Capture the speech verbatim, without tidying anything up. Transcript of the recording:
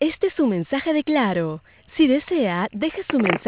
Este es su mensaje de Claro. Si desea, deje su mensaje.